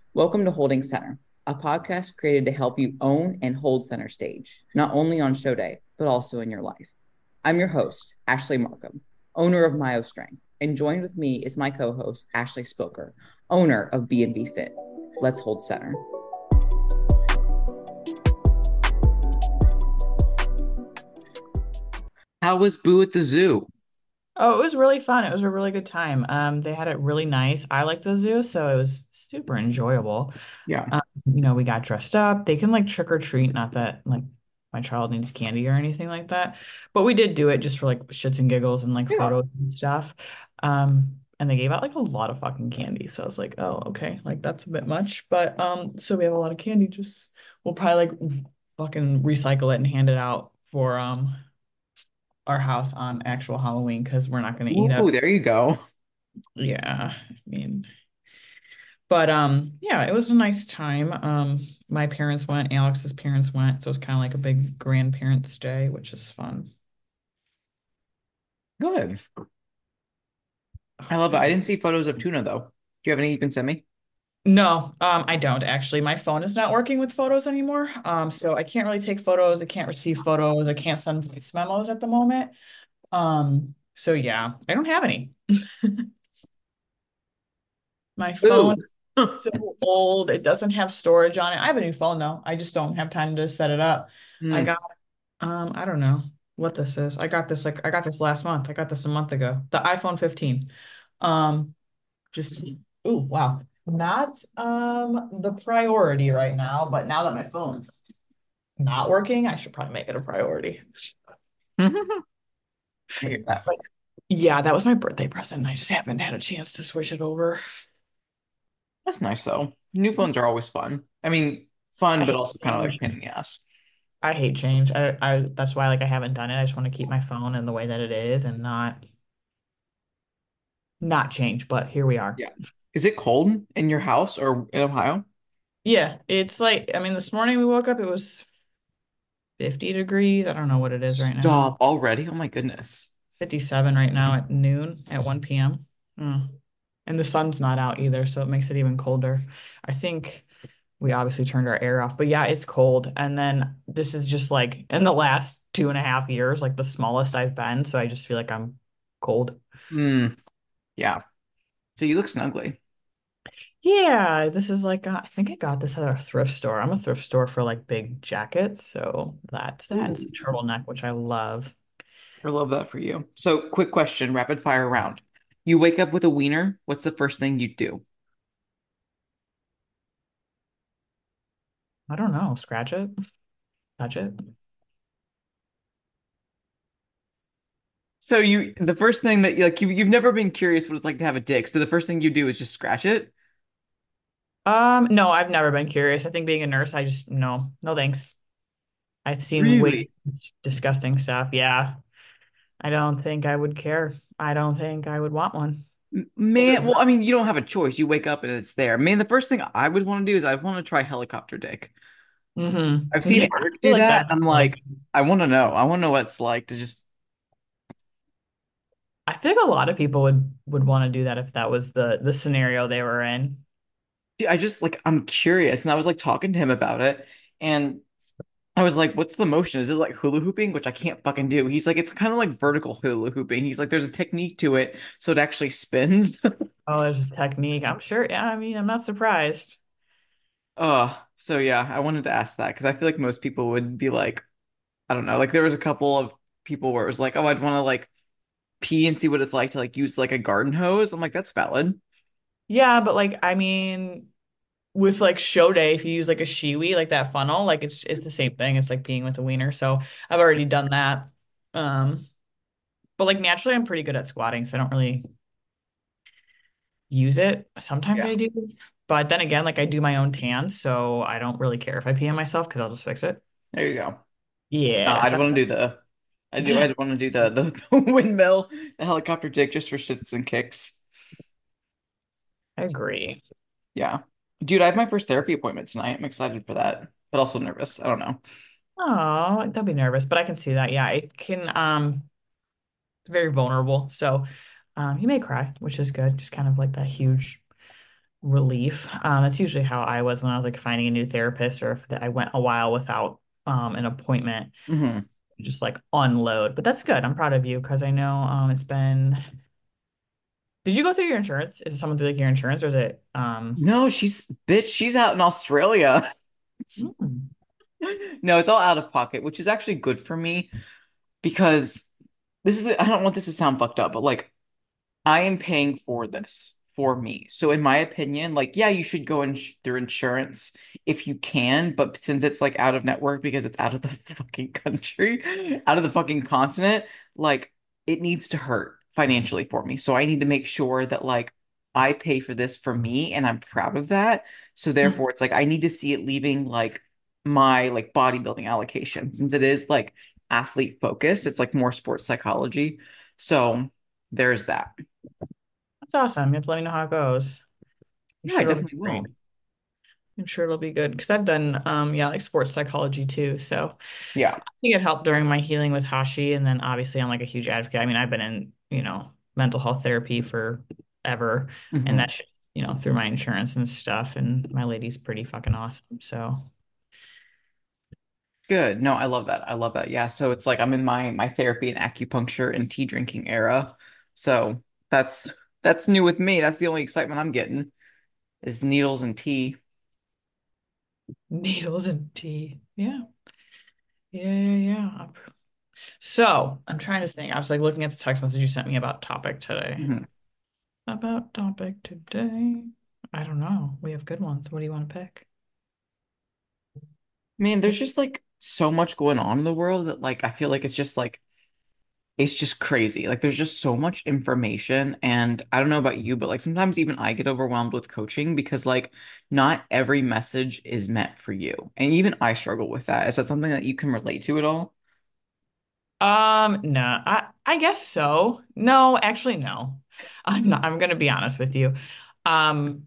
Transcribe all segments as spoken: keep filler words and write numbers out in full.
Welcome to Holding Center, a podcast created to help you own and hold center stage, not only on show day, but also in your life. I'm your host, Ashley Markham, owner of Myo Strength, and joined with me is my co-host, Ashley Spilker, owner of B and B Fit. Let's hold center. How was Boo at the zoo? Oh, it was really fun. It was a really good time. Um, they had it really nice. I like the zoo, so it was super enjoyable. Yeah. Um, you know, we got dressed up. They can like trick or treat, not that like my child needs candy or anything like that. But we did do it just for like shits and giggles and like Yeah. photos and stuff. Um, and they gave out like a lot of fucking candy. So I was like, oh, okay, like that's a bit much. But um, so we have a lot of candy. Just we'll probably like fucking recycle it and hand it out for um our house on actual Halloween because we're not going to eat Ooh, up. there you go. Yeah, I mean, but um, yeah, it was a nice time. Um, my parents went, Alex's parents went, so it's kind of like a big grandparents' day, which is fun. Good. I love it. I didn't see photos of tuna though. Do you have any you can send me? No, um, I don't actually. My phone is not working with photos anymore. Um, so I can't really take photos. I can't receive photos. I can't send voice memos at the moment. Um, so yeah, I don't have any. My Ooh. phone so old. It doesn't have storage on it. I have a new phone though. I just don't have time to set it up. I Hmm. got um I don't know what this is. I got this like I got this last month. I got this a month ago. The iPhone fifteen. Um just ooh wow. Not um the priority right now, but now that my phone's not working, I should probably make it a priority. I hear that. But yeah, that was my birthday present. I just haven't had a chance to switch it over. That's nice though. New phones are always fun. I mean, fun, I but hate also kind of like a change. pain in the ass. I hate change. I, I that's why like I haven't done it. I just want to keep my phone in the way that it is and not not change, but here we are. Yeah. Is it cold in your house or in Ohio? Yeah, it's like I mean this morning we woke up it was fifty degrees. I don't know what it is right now. Stop already. Oh my goodness. fifty-seven right now at noon at one p m. Mm. And the sun's not out either, so it makes it even colder. I think we obviously turned our air off, but yeah, it's cold. And then this is just like in the last two and a half years, like the smallest I've been. So I just feel like I'm cold. Hmm. Yeah. So you look snuggly. Yeah, this is like uh, I think I got this at a thrift store. I'm a thrift store for like big jackets, so that's that. And it's a Ooh. turtleneck, which I love. I love that for you. So quick question, rapid fire round. You wake up with a wiener. What's the first thing you do? I don't know, scratch it, touch it. So you, the first thing that like you, you've never been curious what it's like to have a dick. So the first thing you do is just scratch it. Um, no, I've never been curious. I think being a nurse, I just no, no thanks. I've seen way Really? too much disgusting stuff. Yeah, I don't think I would care. I don't think I would want one. M- Man, well, I mean, you don't have a choice. You wake up and it's there. Man, the first thing I would want to do is I want to try helicopter dick. I've Mm-hmm. seen Yeah, I Eric feel do like that. that. I'm Like, like, I want to know. I want to know what it's like to just. I think a lot of people would would want to do that if that was the the scenario they were in. Dude, I just like I'm curious, and I was like talking to him about it, and I was like, "What's the motion? Is it like hula hooping?" Which I can't fucking do. He's like, "It's kind of like vertical hula hooping." He's like, "There's a technique to it, so it actually spins." Oh, there's a technique. I'm sure. Yeah, I mean, I'm not surprised. Uh, so yeah, I wanted to ask that because I feel like most people would be like, I don't know, like there was a couple of people where it was like, "Oh, I'd want to like pee and see what it's like to like use like a garden hose." I'm like, "That's valid." Yeah, but like, I mean, with like show day, if you use like a shiwi, like that funnel, like it's it's the same thing. It's like peeing with a wiener. So I've already done that. Um, but like naturally, I'm pretty good at squatting, so I don't really use it. Sometimes Yeah, I do, but then again, like I do my own tans, so I don't really care if I pee on myself because I'll just fix it. there you go. No, Yeah, I'd want to do the, I do, I'd want to do the, the the windmill, the helicopter dick just for shits and kicks. I agree. Yeah. Dude, I have my first therapy appointment tonight. I'm excited for that, but also nervous. I don't know. Oh, don't be nervous, but I can see that. Yeah, it can um it's very vulnerable. So um you may cry, which is good. Just kind of like that huge relief. Um, that's usually how I was when I was like finding a new therapist, or if I went a while without um an appointment, Hmm. just like unload. But that's good. I'm proud of you because I know um it's been. Did you go through your insurance? Is it someone through like your insurance, or is it um? No, she's bitch, she's out in Australia. It's- Hmm. no, it's all out of pocket, which is actually good for me because this is I don't want this to sound fucked up, but like I am paying for this for me. So in my opinion, like yeah, you should go in through insurance if you can, but since it's like out of network because it's out of the fucking country, out of the fucking continent, like it needs to hurt financially for me. So I need to make sure that like I pay for this for me and I'm proud of that. So therefore it's like I need to see it leaving like my like bodybuilding allocation since it is like athlete focused. It's like more sports psychology. So there's that. That's awesome. You have to let me know how it goes. I'm Yeah, I sure it'll be definitely great. will. I'm sure it'll be good because I've done um yeah like sports psychology too. So Yeah. I think it helped during my healing with Hashi, and then obviously I'm like a huge advocate. I mean, I've been in, you know, mental health therapy for ever, and Hmm. that's, you know, through my insurance and stuff, and my lady's pretty fucking awesome. So Good. No, I love that. I love that. Yeah. So it's like I'm in my my therapy and acupuncture and tea drinking era. So that's that's new with me. That's the only excitement I'm getting is needles and tea. needles and tea. Yeah. Yeah, yeah, yeah. So I'm trying to think. I was like looking at the text message you sent me about topic today. Mhm. About topic today. I don't know. We have good ones. What do you want to pick? Man, there's just like so much going on in the world that like I feel like it's just like it's just crazy. Like there's just so much information and I don't know about you, but like sometimes even I get overwhelmed with coaching because like not every message is meant for you. And even I struggle with that. Is that something that you can relate to at all? Um, no, I I guess so. No, actually, no. I'm not, I'm gonna be honest with you. Um,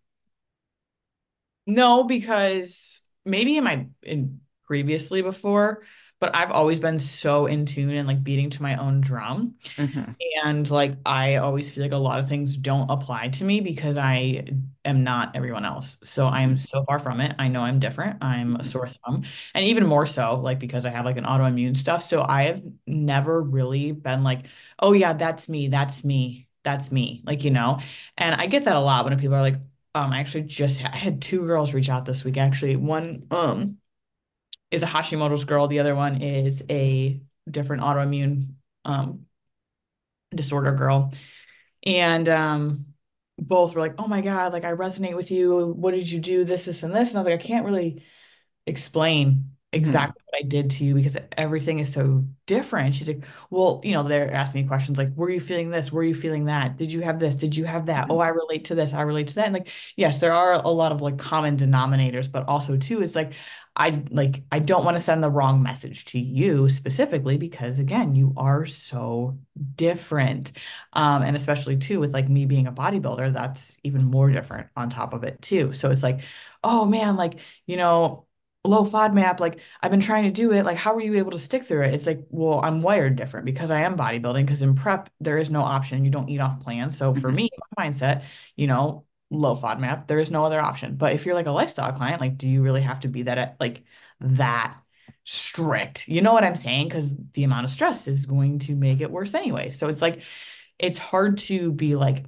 no, because maybe in my in previously before, but I've always been so in tune and like beating to my own drum. Hmm. And like I always feel like a lot of things don't apply to me because I am not everyone else. So I'm so far from it. I know I'm different. I'm a sore thumb. And even more so, like because I have like an autoimmune stuff. So I have never really been like, oh yeah, that's me, that's me, that's me. Like, you know, and I get that a lot when people are like, um, I actually just I had two girls reach out this week. Actually, one um is a Hashimoto's girl, the other one is a different autoimmune um disorder girl. And um, both were like, "Oh my God, like I resonate with you. What did you do? This, this, and this." And I was like, I can't really explain Hmm. exactly what I did to you because everything is so different. She's like, well, you know, they're asking me questions like, were you feeling this? Were you feeling that? Did you have this? Did you have that? Oh, I relate to this. I relate to that. And like, yes, there are a lot of like common denominators, but also too, it's like, I like, I don't want to send the wrong message to you specifically because again, you are so different. Um, and especially too, with like me being a bodybuilder, that's even more different on top of it too. So it's like, oh man, like, you know, low FODMAP, like I've been trying to do it. Like, how were you able to stick through it? It's like, well, I'm wired different because I am bodybuilding, because in prep, there is no option. You don't eat off plan. So for Hmm. me, my mindset, you know, low FODMAP, there is no other option. But if you're like a lifestyle client, like, do you really have to be that at like that strict? You know what I'm saying? Because the amount of stress is going to make it worse anyway. So it's like, it's hard to be like,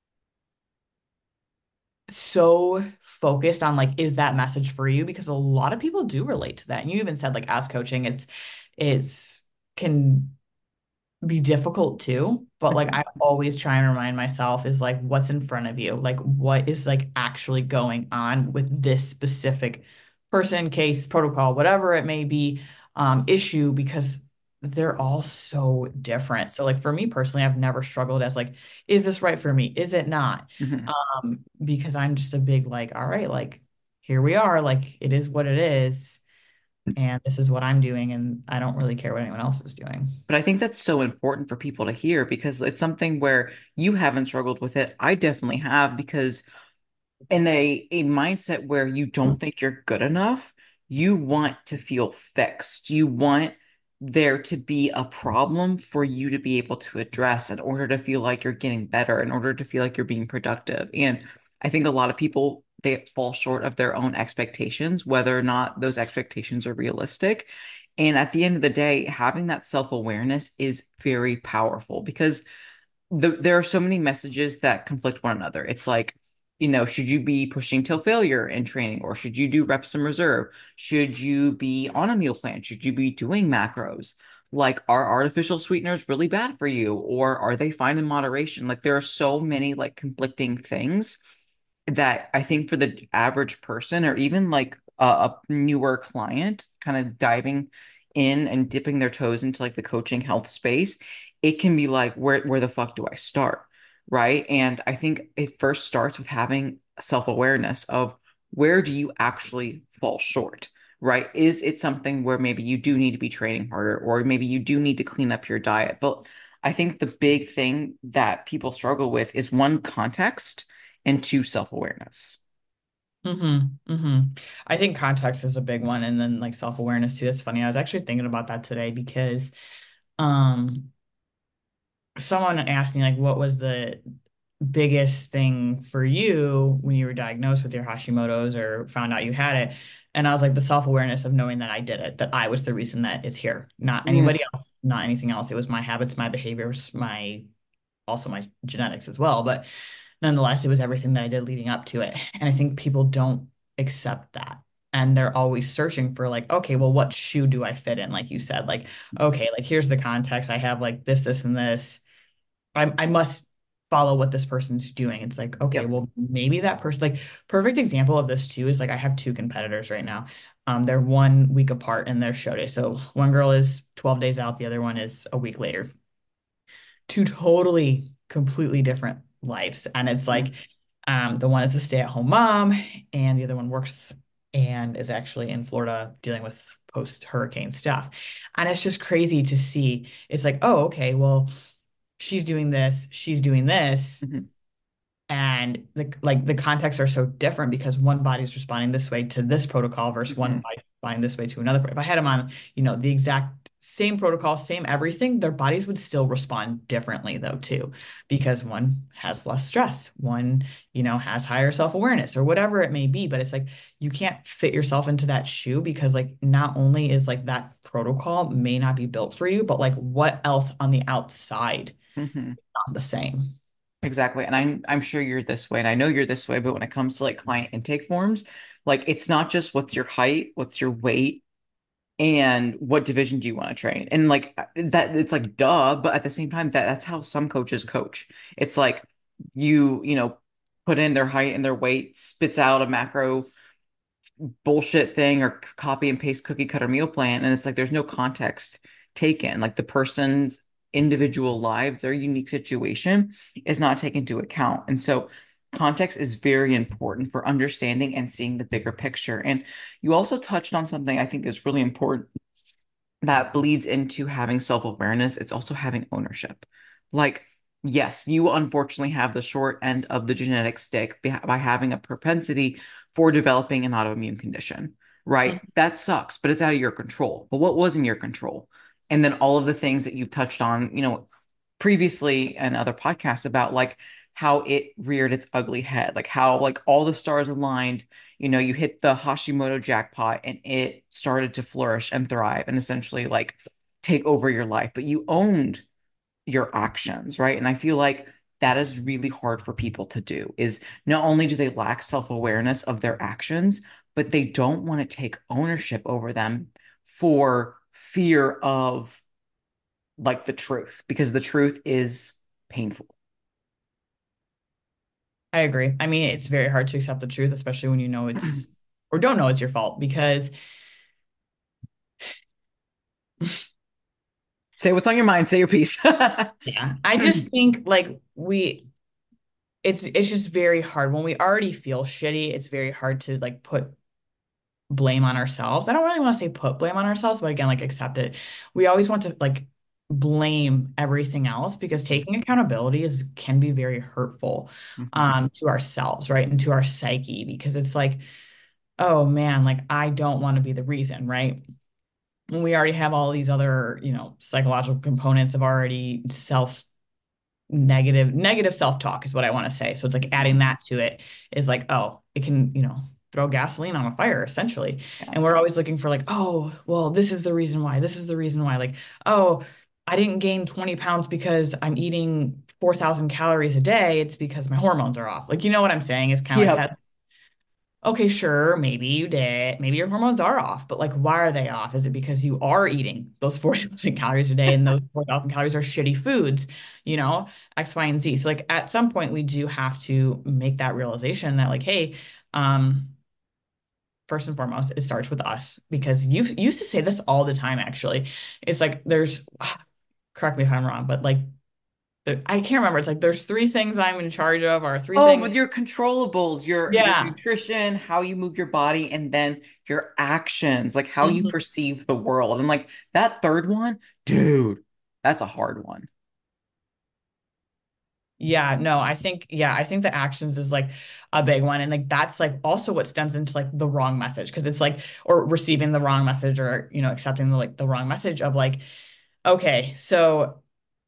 so focused on like is that message for you because a lot of people do relate to that and you even said like as coaching it's it's can be difficult too but like I Hmm. always try and remind myself is like what's in front of you like what is like actually going on with this specific person case protocol whatever it may be um issue because they're all so different so like for me personally I've never struggled as like is this right for me is it not Hmm. um because I'm just a big like all right like here we are like it is what it is and this is what I'm doing and I don't really care what anyone else is doing. But I think that's so important for people to hear because it's something where you haven't struggled with it. I definitely have because in a a mindset where you don't think you're good enough, you want to feel fixed. You want there to be a problem for you to be able to address in order to feel like you're getting better, in order to feel like you're being productive. And I think a lot of people they fall short of their own expectations, whether or not those expectations are realistic. And at the end of the day, having that self-awareness is very powerful because the, there are so many messages that conflict one another. It's like, you know, should you be pushing till failure in training or should you do reps in reserve? Should you be on a meal plan? Should you be doing macros? Like, are artificial sweeteners really bad for you or are they fine in moderation? Like, there are so many like conflicting things that I think for the average person or even like a, a newer client kind of diving in and dipping their toes into like the coaching health space, it can be like, where where the fuck do I start? Right. And I think it first starts with having self-awareness of where do you actually fall short? Right. Is it something where maybe you do need to be training harder, or maybe you do need to clean up your diet? But I think the big thing that people struggle with is one, context, and two, self-awareness. Mm-hmm. Mm-hmm. I think context is a big one, and then like self-awareness too. It's funny. I was actually thinking about that today because um someone asked me like what was the biggest thing for you when you were diagnosed with your Hashimoto's or found out you had it. And I was like, the self-awareness of knowing that I did it, that I was the reason that it's here, not Mm, anybody else, not anything else. It was my habits, my behaviors, my also my genetics as well. But nonetheless, it was everything that I did leading up to it. And I think people don't accept that. And they're always searching for like, okay, well, what shoe do I fit in? Like you said, like, okay, like here's the context. I have like this, this, and this. I, I must follow what this person's doing. It's like, okay, yep. well, maybe that person, like, perfect example of this too is like I have two competitors right now. Um, they're one week apart in their show day. So one girl is twelve days out, the other one is a week later. Two totally, completely different lives. And it's Mm, like, um, the one is a stay-at-home mom, and the other one works and is actually in Florida dealing with post-hurricane stuff. And it's just crazy to see. It's like, oh, okay, well, she's doing this, she's doing this, mhm, and the like the contexts are so different because one body's responding this way to this protocol versus one mhm, body responding this way to another. If I had them on, you know, the exact same protocol, same everything, their bodies would still respond differently though too, because one has less stress, one, you know, has higher self-awareness or whatever it may be. But it's like you can't fit yourself into that shoe because like not only is like that protocol may not be built for you, but like what else on the outside mhm. not the same. Exactly. And I'm I'm sure you're this way, and I know you're this way, but when it comes to like client intake forms, like it's not just what's your height, what's your weight, and what division do you want to train? And like that it's like duh, but at the same time, that that's how some coaches coach. It's like you, you know, put in their height and their weight, spits out a macro bullshit thing or copy and paste cookie cutter meal plan, and it's like there's no context taken, like the person's individual lives, their unique situation is not taken into account. And so context is very important for understanding and seeing the bigger picture. And you also touched on something I think is really important that bleeds into having self-awareness. It's also having ownership. Like, yes, you unfortunately have the short end of the genetic stick by having a propensity for developing an autoimmune condition, right? That sucks, but it's out of your control. But what was in your control? And then all of the things that you've touched on, you know, previously and other podcasts about like how it reared its ugly head, like how like all the stars aligned, you know, you hit the Hashimoto jackpot and it started to flourish and thrive and essentially like take over your life, but you owned your actions, right? And I feel like that is really hard for people to do is not only do they lack self-awareness of their actions, but they don't want to take ownership over them for fear of like the truth, because the truth is painful. I agree. I mean, it's very hard to accept the truth, especially when you know it's or don't know it's your fault because Say what's on your mind, say your piece. yeah, I just think like we it's it's just very hard when we already feel shitty. It's very hard to like put blame on ourselves. I don't really want to say put blame on ourselves, but again, like accept it. We always want to like blame everything else because taking accountability is can be very hurtful Mhm. um to ourselves, right? And to our psyche because it's like, oh man, like I don't want to be the reason, right? When we already have all these other, you know, psychological components of already self negative negative self-talk is what I want to say. So it's like Mhm. adding that to it is like, oh, it can, you know, throw gasoline on a fire essentially. Yeah. And we're always looking for like, oh, well, this is the reason why. This is the reason why. Like, oh, I didn't gain twenty pounds because I'm eating four thousand calories a day. It's because my hormones are off. Like, you know what I'm saying? It's kind of like Yep. that. Okay, sure, maybe you did. Maybe your hormones are off, but like, why are they off? Is it because you are eating those four thousand calories a day and those four thousand calories are shitty foods, you know, X, Y, and Z? So, like, at some point, we do have to make that realization that, like, hey, um, first and foremost, it starts with us because you used to say this all the time, actually. It's like, there's, correct me if I'm wrong, but like, there, I can't remember. It's like, there's three things I'm in charge of, or three Oh, things. with your controllables, your your Yeah. nutrition, how you move your body, and then your actions, like how you Mhm. perceive the world. And like that third one, dude, that's a hard one. Yeah, no, I think, yeah, I think the actions is like a big one. And like that's like also what stems into like the wrong message because it's like, or receiving the wrong message or, you know, accepting the like the wrong message of like, okay, so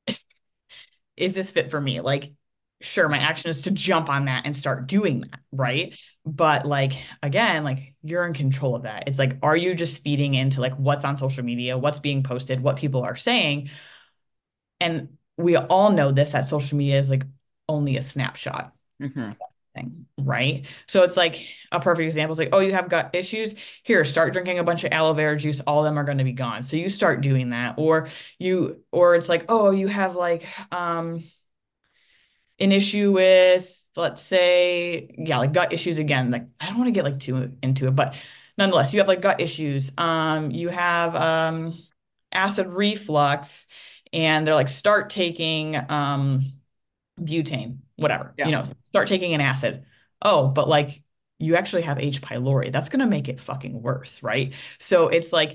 is this fit for me? Like, sure, my action is to jump on that and start doing that, right? But like, again, like you're in control of that. It's like, are you just feeding into like what's on social media, what's being posted, what people are saying? And we all know this, that social media is like only a snapshot Hmm. thing, right? So it's like a perfect example is like, oh, you have gut issues. Here, start drinking a bunch of aloe vera juice. All of them are going to be gone. So you start doing that. Or you, or it's like, oh, you have like um an issue with, let's say, yeah, like gut issues again. Like I don't want to get like too into it, but nonetheless, you have like gut issues. Um, you have um acid reflux, and they're like, start taking um butane, whatever, you Yeah. know, start taking an acid. Oh, but like you actually have H. pylori. That's going to make it fucking worse, right? So it's like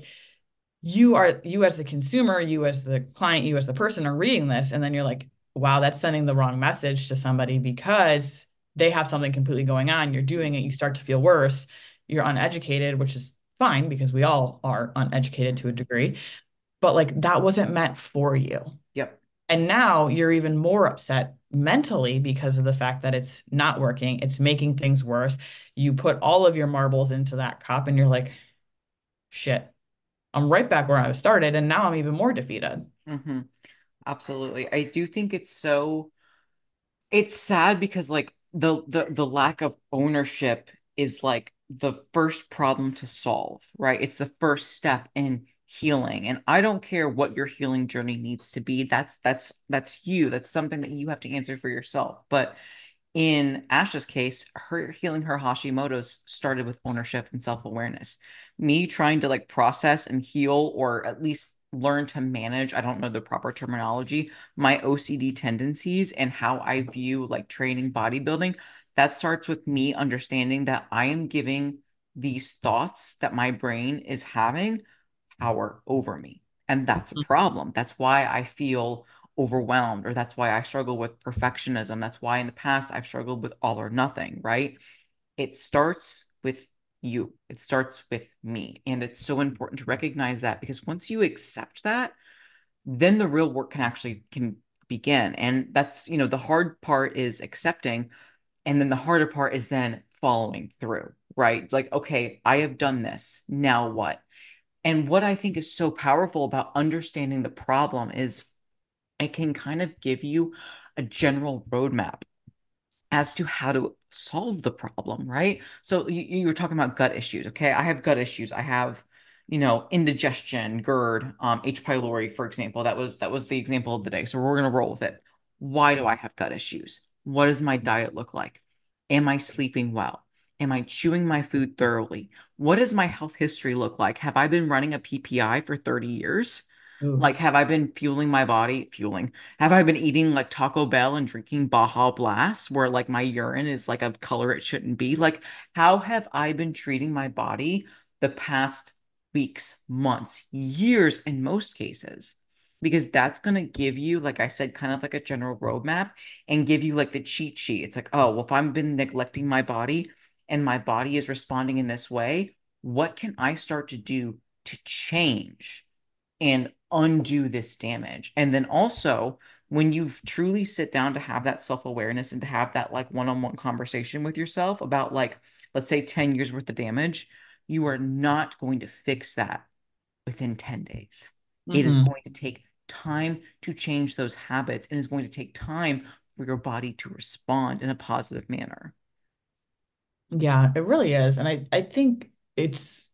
you are, you as the consumer, you as the client, you as the person are reading this, and then you're like, wow, that's sending the wrong message to somebody because they have something completely going on. You're doing it, you start to feel worse. You're uneducated, which is fine because we all are uneducated to a degree, but like that wasn't meant for you. Yep. And now you're even more upset mentally because of the fact that it's not working. It's making things worse. You put all of your marbles into that cup and you're like, shit, I'm right back where I started. And now I'm even more defeated. Hmm. Absolutely. I do think it's so it's sad because like the the the lack of ownership is like the first problem to solve, right? It's the first step in healing. And I don't care what your healing journey needs to be. That's that's that's you. That's something that you have to answer for yourself. But in Ash's case, her healing her Hashimoto's started with ownership and self-awareness. Me trying to like process and heal or at least learn to manage, I don't know the proper terminology, my O C D tendencies and how I view like training bodybuilding. That starts with me understanding that I am giving these thoughts that my brain is having power over me. And that's a problem. That's why I feel overwhelmed, or that's why I struggle with perfectionism. That's why in the past I've struggled with all or nothing, right? It starts with you, it starts with me. And it's so important to recognize that because once you accept that, then the real work can actually can begin. And that's, you know, the hard part is accepting. And then the harder part is then following through, right? Like, okay, I have done this. Now what? And what I think is so powerful about understanding the problem is it can kind of give you a general roadmap as to how to solve the problem, right? So you, you were talking about gut issues. Okay. I have gut issues. I have, you know, indigestion, GERD, um, H. pylori, for example. That was that was the example of the day. So we're gonna roll with it. Why do I have gut issues? What does my diet look like? Am I sleeping well? Am I chewing my food thoroughly? What does my health history look like? Have I been running a P P I for thirty years? Ooh. Like, have I been fueling my body? Fueling. Have I been eating like Taco Bell and drinking Baja Blast where like my urine is like a color it shouldn't be? Like, how have I been treating my body the past weeks, months, years in most cases? Because that's going to give you, like I said, kind of like a general roadmap and give you like the cheat sheet. It's like, oh, well, if I've been neglecting my body and my body is responding in this way, what can I start to do to change and undo this damage? And then also, when you truly sit down to have that self-awareness and to have that like one-on-one conversation with yourself about like, let's say ten years worth of damage, you are not going to fix that within ten days. It is Hmm. going to take time to change those habits and it's going to take time for your body to respond in a positive manner. Yeah, it really is. And I, I think it's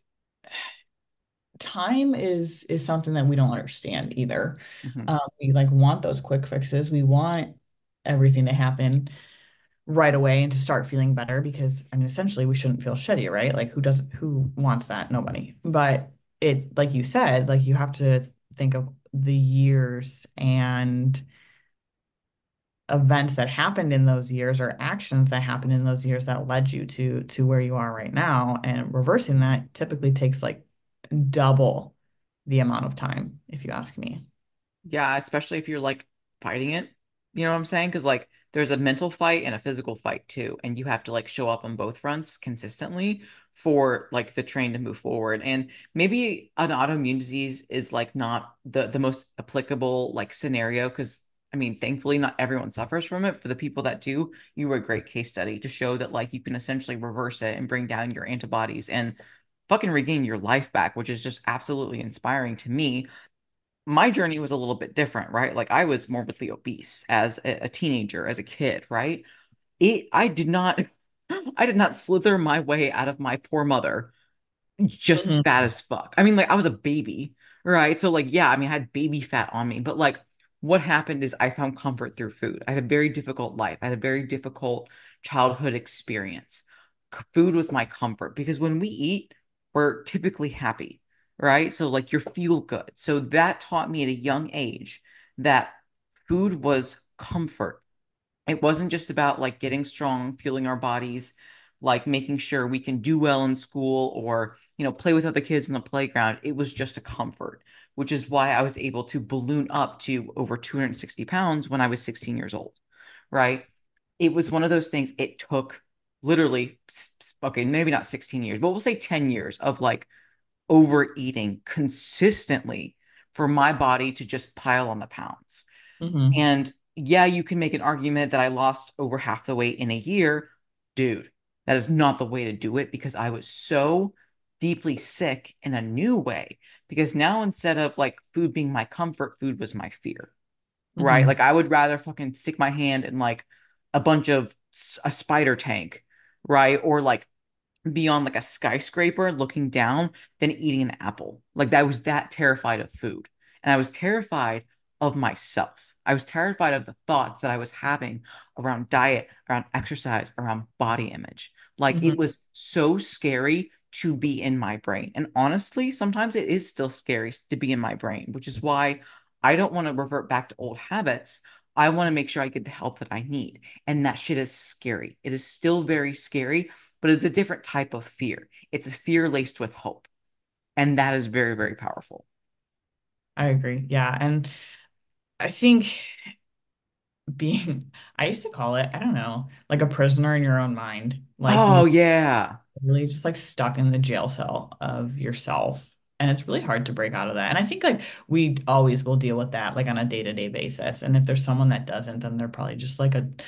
time is is something that we don't understand either. Mhm. Um, we like want those quick fixes. We want everything to happen right away and to start feeling better because I mean essentially we shouldn't feel shitty, right? Like who doesn't who wants that? Nobody. But it's like you said, like you have to think of the years and events that happened in those years or actions that happened in those years that led you to to where you are right now. And reversing that typically takes like double the amount of time, if you ask me. Yeah, especially if you're like fighting it. You know what I'm saying? Because like there's a mental fight and a physical fight too. And you have to like show up on both fronts consistently for like the train to move forward. And maybe an autoimmune disease is like not the the most applicable like scenario because I mean, thankfully not everyone suffers from it. For the people that do, you were a great case study to show that like you can essentially reverse it and bring down your antibodies and fucking regain your life back, which is just absolutely inspiring to me. My journey was a little bit different, right? Like I was morbidly obese as a, a teenager, as a kid, right? It, I did not, I did not slither my way out of my poor mother just Mhm. fat as fuck. I mean, like I was a baby, right? So like, yeah, I mean, I had baby fat on me, but like what happened is I found comfort through food. I had a very difficult life. I had a very difficult childhood experience. Food was my comfort because when we eat, we're typically happy, right? So like you feel good. So that taught me at a young age that food was comfort. It wasn't just about like getting strong, fueling our bodies, like making sure we can do well in school or, you know, play with other kids in the playground. It was just a comfort, which is why I was able to balloon up to over two hundred sixty pounds when I was sixteen years old, right? It was one of those things, it took literally, okay, maybe not sixteen years, but we'll say ten years of like overeating consistently for my body to just pile on the pounds. Mhm. And yeah, you can make an argument that I lost over half the weight in a year. Dude, that is not the way to do it because I was so deeply sick in a new way. Because now instead of like food being my comfort, food was my fear, right? Mhm. Like I would rather fucking stick my hand in like a bunch of a spider tank, right? Or like be on like a skyscraper looking down than eating an apple. Like I was that terrified of food. And I was terrified of myself. I was terrified of the thoughts that I was having around diet, around exercise, around body image. Like it Mhm. was so scary to be in my brain. And honestly, sometimes it is still scary to be in my brain, which is why I don't want to revert back to old habits. I want to make sure I get the help that I need. And that shit is scary. It is still very scary, but it's a different type of fear. It's a fear laced with hope. And that is very, very powerful. I agree. Yeah. And I think being, I used to call it, I don't know, like a prisoner in your own mind. Like Oh, you yeah. really just like stuck in the jail cell of yourself. And it's really hard to break out of that. And I think like we always will deal with that like on a day-to-day basis. And if there's someone that doesn't, then they're probably just like a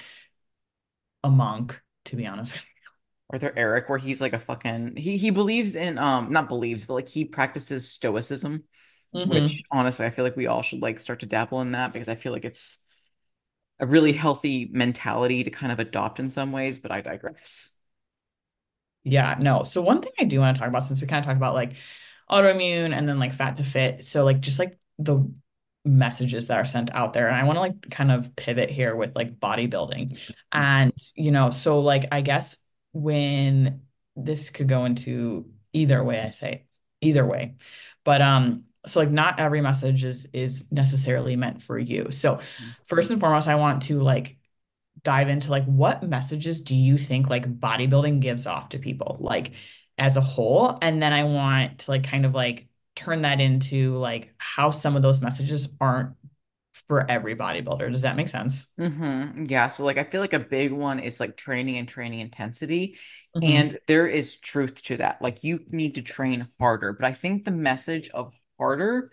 a monk, to be honest with Arthur Eric, where he's like a fucking he he believes in um not believes, but like he practices stoicism, you. which Hmm. honestly I feel like we all should like start to dabble in that because I feel like it's a really healthy mentality to kind of adopt in some ways, but I digress. Yeah, no. So one thing I do want to talk about, since we kind of talked about like autoimmune and then like fat to fit, so like just like the messages that are sent out there. And I want to like kind of pivot here with like bodybuilding. And, you know, so like I guess when this could go into either way, I say either way. But um, so like not every message is is necessarily meant for you. So first and foremost, I want to like dive into like what messages do you think like bodybuilding gives off to people like as a whole, and then I want to like kind of like turn that into like how some of those messages aren't for every bodybuilder. Does that make sense? Mm-hmm. Yeah. So like I feel like a big one is like training and training intensity. Hmm. And there is truth to that. Like you need to train harder. But I think the message of harder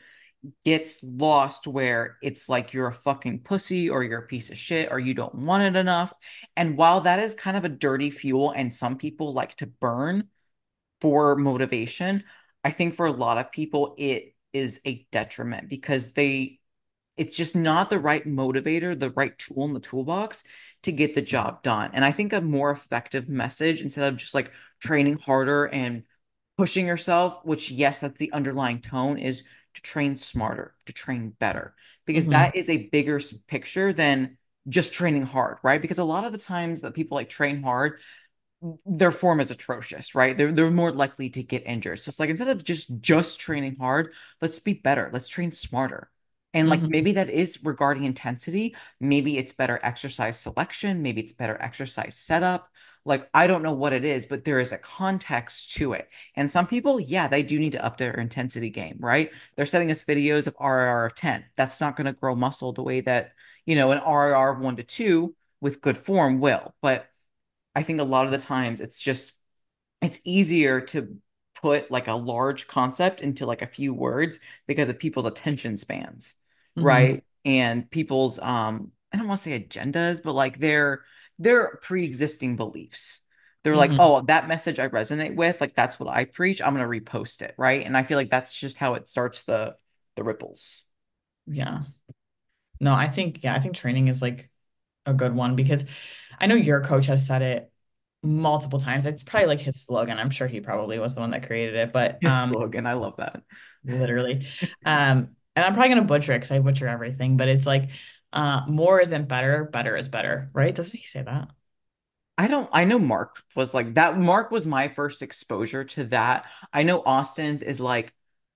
gets lost where it's like you're a fucking pussy or you're a piece of shit or you don't want it enough. And while that is kind of a dirty fuel and some people like to burn for motivation, I think for a lot of people it is a detriment because they it's just not the right motivator, the right tool in the toolbox to get the job done. And I think a more effective message instead of just like training harder and pushing yourself, which, yes, that's the underlying tone, is to train smarter, to train better, because Hmm. that is a bigger picture than just training hard, right? Because a lot of the times that people like train hard, their form is atrocious, right? They're they're more likely to get injured. So it's like instead of just just training hard, let's be better. Let's train smarter. And like Hmm. maybe that is regarding intensity. Maybe it's better exercise selection. Maybe it's better exercise setup. Like I don't know what it is, but there is a context to it. And some people, yeah, they do need to up their intensity game, right? They're setting us videos of R R of ten. That's not going to grow muscle the way that, you know, an R R of one to two with good form will. But I think a lot of the times it's just it's easier to put like a large concept into like a few words because of people's attention spans, Hmm. right? And people's um I don't want to say agendas, but like their their pre-existing beliefs. They're like, Hmm. "Oh, that message I resonate with, like that's what I preach. I'm going to repost it," right? And I feel like that's just how it starts the the ripples. Yeah. No, I think, yeah, I think training is like a good one because I know your coach has said it multiple times. It's probably like his slogan. I'm sure he probably was the one that created it, but His um, slogan, I love that. literally. Um, and I'm probably gonna butcher it because I butcher everything, but it's like uh more isn't better, better is better, right? Doesn't he say that? I don't, I know Mark was like that. Mark was my first exposure to that. I know Austin's is like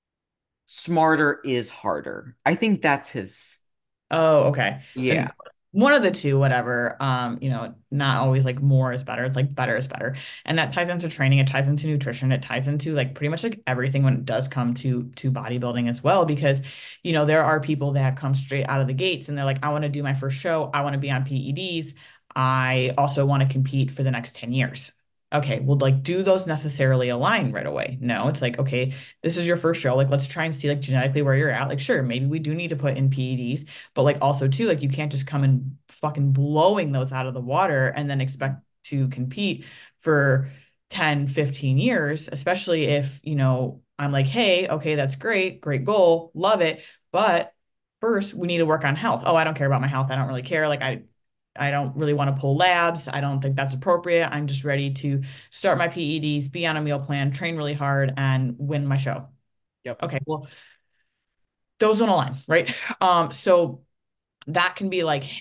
smarter is harder. I think that's his. Oh, okay. Yeah. Then one of the two, whatever. Um, you know, not always like more is better. It's like better is better. And that ties into training, it ties into nutrition, it ties into like pretty much like everything when it does come to to bodybuilding as well. Because, you know, there are people that come straight out of the gates and they're like, I want to do my first show, I want to be on P E Ds. I also want to compete for the next ten years. Okay, well, like, do those necessarily align right away? No, it's like, okay, this is your first show. Like, let's try and see like genetically where you're at. Like, sure, maybe we do need to put in P E Ds, but like also too, like you can't just come and fucking blowing those out of the water and then expect to compete for ten, fifteen years, especially if, you know, I'm like, hey, okay, that's great, great goal, love it. But first we need to work on health. Oh, I don't care about my health. I don't really care. Like I I don't really want to pull labs. I don't think that's appropriate. I'm just ready to start my P E Ds, be on a meal plan, train really hard, and win my show. Yep. Okay, well, those don't align, right? Um, so that can be like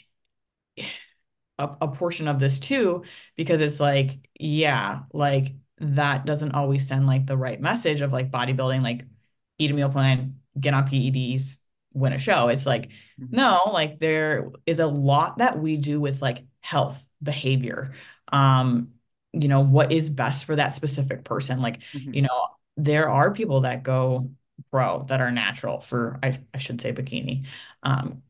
a, a portion of this too, because it's like, yeah, like that doesn't always send like the right message of like bodybuilding, like eat a meal plan, get on P E Ds, win a show. It's like, Mhm. no, like there is a lot that we do with like health behavior. Um, you know, what is best for that specific person? Like, you Mhm. know, there are people that go pro that are natural for, I, I should say bikini. Um,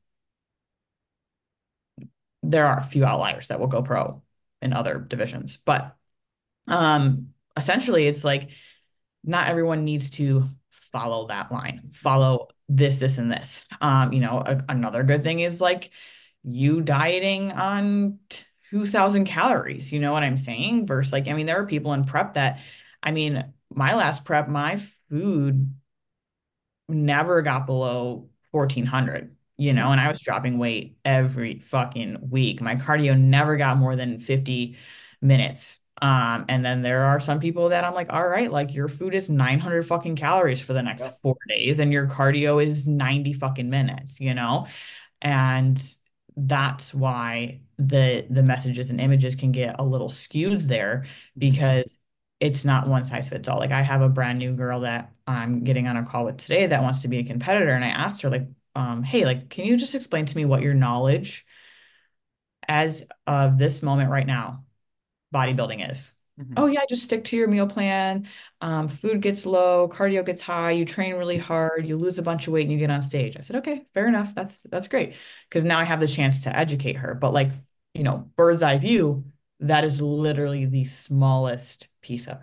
there are a few outliers that will go pro in other divisions, but um, essentially it's like not everyone needs to follow that line, follow this, this, and this. Um, you know, a, another good thing is like you dieting on two thousand calories, you know what I'm saying? Versus like, I mean, there are people in prep that, I mean, my last prep, my food never got below fourteen hundred, you know, Mhm. and I was dropping weight every fucking week. My cardio never got more than fifty minutes. Um, and then there are some people that I'm like, all right, like your food is nine hundred fucking calories for the next Yep. four days, and your cardio is ninety fucking minutes, you know? And that's why the the messages and images can get a little skewed there Mhm. because it's not one size fits all. Like I have a brand new girl that I'm getting on a call with today that wants to be a competitor, and I asked her like, um, hey, like, can you just explain to me what your knowledge as of this moment right now bodybuilding is? Oh Mhm. yeah, just stick to your meal plan. Um, food gets low, cardio gets high, you train really hard, you lose a bunch of weight and you get on stage. I said, okay, fair enough. That's that's great. Because now I have the chance to educate her. But like, you know, bird's eye view, that is literally the smallest piece of it.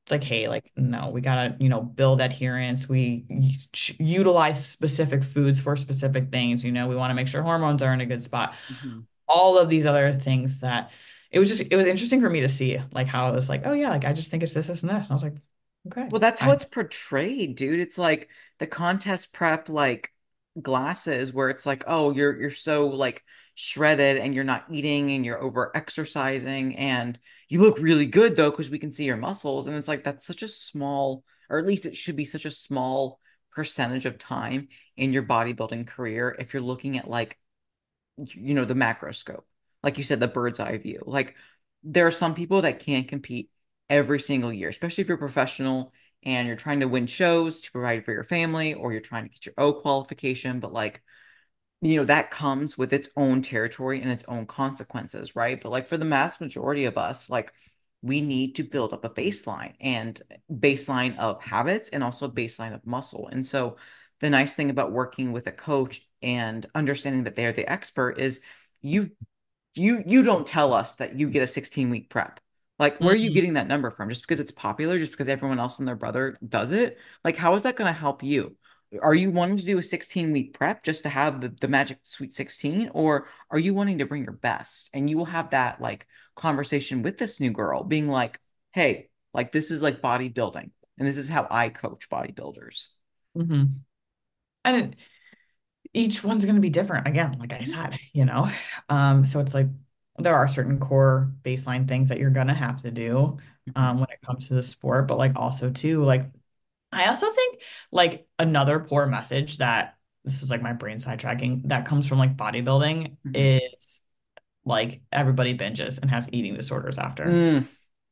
It's like, hey, like, no, we gotta, you know, build adherence. We u- utilize specific foods for specific things. You know, we want to make sure hormones are in a good spot. Mhm. All of these other things that it was just, it was interesting for me to see, like, how it was like, oh yeah, like I just think it's this, this, and this. And I was like, okay, Well, that's how I, it's portrayed, dude. It's like the contest prep like glasses where it's like, oh, you're you're so like shredded and you're not eating and you're over exercising and you look really good though because we can see your muscles. And it's like that's such a small, or at least it should be such a small percentage of time in your bodybuilding career if you're looking at like you know the macroscope, like you said, the bird's eye view. Like there are some people that can't compete every single year, especially if you're professional and you're trying to win shows to provide for your family, or you're trying to get your O qualification. But like you know that comes with its own territory and its own consequences, right? But like for the mass majority of us, like we need to build up a baseline and baseline of habits and also baseline of muscle. And so the nice thing about working with a coach and understanding that they're the expert is you you you don't tell us that you get a sixteen week prep. Like, where are you Mhm, getting that number from? Just because it's popular, just because everyone else and their brother does it? Like, how is that going to help you? Are you wanting to do a sixteen week prep just to have the, the magic sweet sixteen? Or are you wanting to bring your best? And you will have that like conversation with this new girl, being like, hey, like, this is like bodybuilding, and this is how I coach bodybuilders. mhm. And it, each one's going to be different again, like I said, you know. Um, so it's like there are certain core baseline things that you're going to have to do Mhm. um, when it comes to the sport, but like also too, like I also think like another poor message that this is like my brain sidetracking that comes from like bodybuilding Mhm. is like everybody binges and has eating disorders after Mm.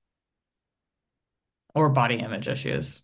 or body image issues.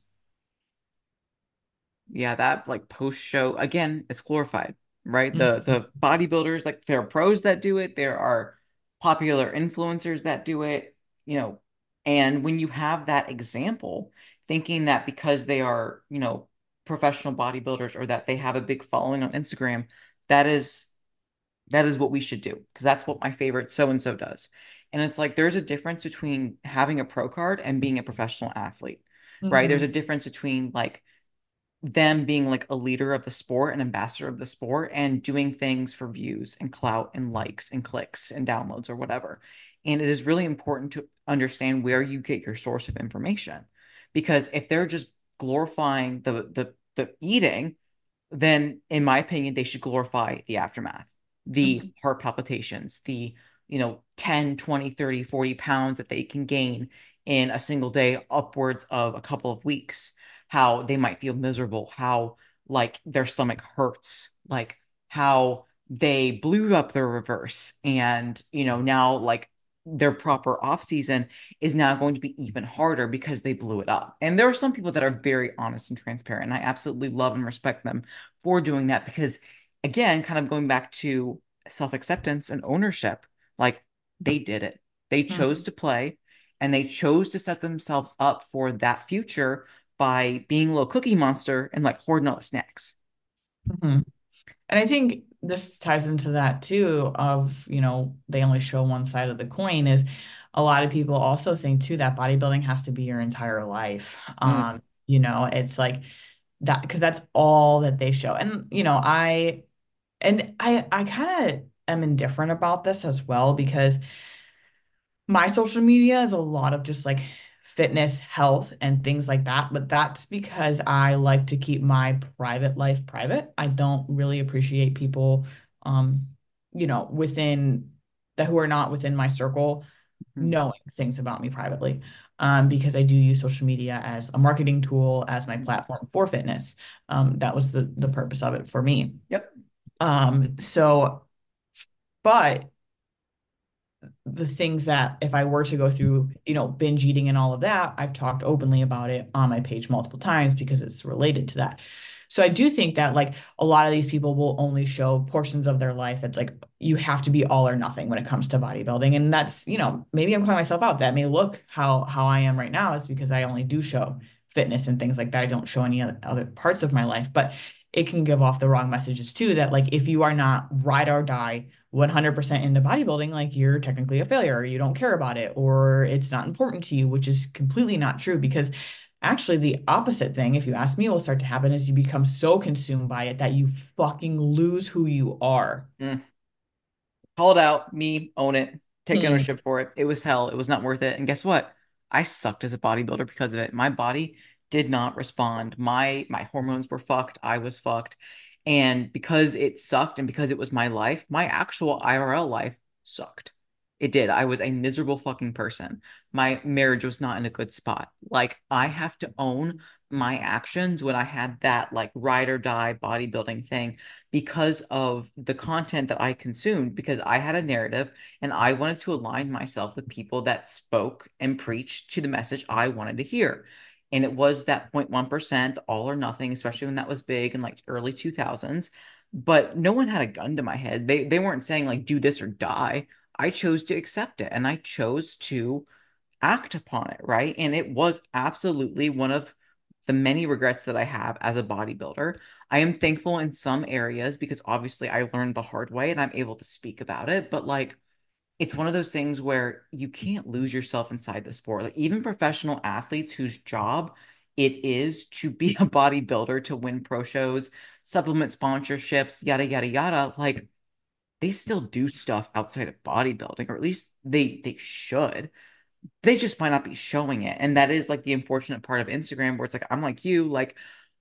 Yeah, that like post show again, it's glorified, right? The Mhm. the bodybuilders, like there are pros that do it, there are popular influencers that do it, you know, and when you have that example, thinking that because they are, you know, professional bodybuilders or that they have a big following on Instagram, that is that is what we should do because that's what my favorite so and so does. And it's like there's a difference between having a pro card and being a professional athlete, right? There's a Mhm. difference between like them being like a leader of the sport, an ambassador of the sport, and doing things for views and clout and likes and clicks and downloads or whatever. And it is really important to understand where you get your source of information. Because if they're just glorifying the the the eating, then in my opinion, they should glorify the aftermath, the Mhm. heart palpitations, the, you know, ten, twenty, thirty, forty pounds that they can gain in a single day, upwards of a couple of weeks, how they might feel miserable, how like their stomach hurts, like how they blew up their reverse. And, you know, now like their proper off season is now going to be even harder because they blew it up. And there are some people that are very honest and transparent, and I absolutely love and respect them for doing that because, again, kind of going back to self acceptance and ownership, like they did it. They chose Mhm. to play and they chose to set themselves up for that future by being a little cookie monster and like hoarding all the snacks. Mhm. And I think this ties into that too of, you know, they only show one side of the coin is a lot of people also think too that bodybuilding has to be your entire life. Mm, Um, you know, it's like that because that's all that they show. And, you know, I and I I kind of am indifferent about this as well because my social media is a lot of just like fitness, health, and things like that. But that's because I like to keep my private life private. I don't really appreciate people, um, you know, within that who are not within my circle mm, knowing things about me privately. Um, because I do use social media as a marketing tool, as my mm. platform for fitness. Um, that was the the purpose of it for me. Yep. Um, so, but the things that if I were to go through, you know, binge eating and all of that, I've talked openly about it on my page multiple times because it's related to that. So I do think that like a lot of these people will only show portions of their life that's like you have to be all or nothing when it comes to bodybuilding. And that's, you know, maybe I'm calling myself out. That may look how how I am right now is because I only do show fitness and things like that. I don't show any other, other parts of my life, but it can give off the wrong messages too that like if you are not ride or die one hundred percent into bodybuilding, like you're technically a failure, or you don't care about it, or it's not important to you, which is completely not true because actually the opposite thing, if you ask me, will start to happen is you become so consumed by it that you fucking lose who you are. Mm. Call it out, me, own it, take Hmm. ownership for it. It was hell. It was not worth it. And guess what? I sucked as a bodybuilder because of it. My body did not respond. My my hormones were fucked. I was fucked. And because it sucked and because it was my life, my actual I R L life sucked. It did. I was a miserable fucking person. My marriage was not in a good spot. Like I have to own my actions when I had that like ride or die bodybuilding thing because of the content that I consumed, because I had a narrative and I wanted to align myself with people that spoke and preached to the message I wanted to hear. And it was that zero point one percent all or nothing, especially when that was big in like early two thousands. But no one had a gun to my head. They they weren't saying like do this or die. I chose to accept it and I chose to act upon it, right? And it was absolutely one of the many regrets that I have as a bodybuilder. I am thankful in some areas because obviously I learned the hard way and I'm able to speak about it, but like it's one of those things where you can't lose yourself inside the sport. Like even professional athletes whose job it is to be a bodybuilder, to win pro shows, supplement sponsorships, yada yada yada, like they still do stuff outside of bodybuilding, or at least they they should. They just might not be showing it. And that is like the unfortunate part of Instagram where it's like, I'm like you, like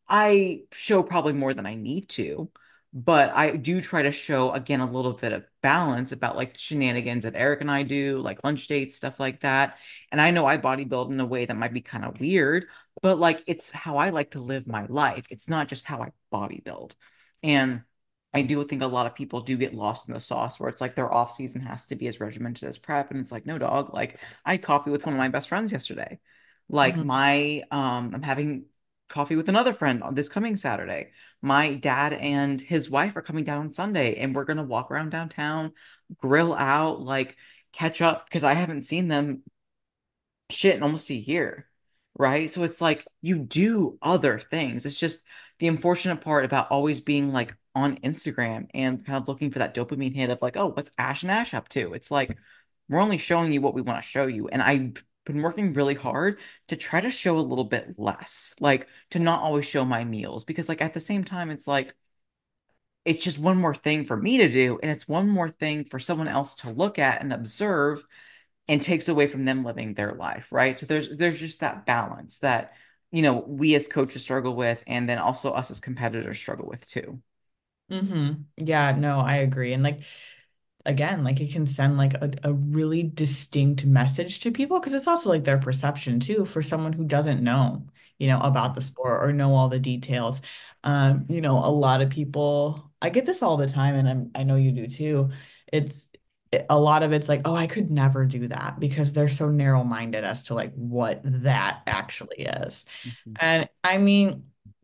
I show probably more than I need to, but I do try to show again a little bit of balance about like the shenanigans that Eric and I do, like lunch dates, stuff like that. And I know I bodybuild in a way that might be kind of weird, but like it's how I like to live my life. It's not just how I bodybuild. And I do think a lot of people do get lost in the sauce where it's like their off season has to be as regimented as prep. And it's like, no, dog, like I had coffee with one of my best friends yesterday. Like Hmm. my um I'm having coffee with another friend on this coming Saturday. My dad and his wife are coming down on Sunday and we're gonna walk around downtown, grill out, like catch up because I haven't seen them shit in almost a year, right? So it's like you do other things. It's just the unfortunate part about always being like on Instagram and kind of looking for that dopamine hit of like, oh, what's Ash and Ash up to? It's like we're only showing you what we want to show you. And I've been working really hard to try to show a little bit less, like to not always show my meals because like at the same time, it's like it's just one more thing for me to do, and it's one more thing for someone else to look at and observe and takes away from them living their life, right? So there's there's just that balance that, you know, we as coaches struggle with, and then also us as competitors struggle with too. Hmm. Yeah, no, I agree. And like again, like it can send like a, a really distinct message to people because it's also like their perception too for someone who doesn't know, you know, about the sport or know all the details. Um, you know, a lot of people, I get this all the time, and I'm I know you do too. It's it- a lot of it's like, oh, I could never do that because they're so narrow-minded as to like what that actually is. Mhm. And I mean,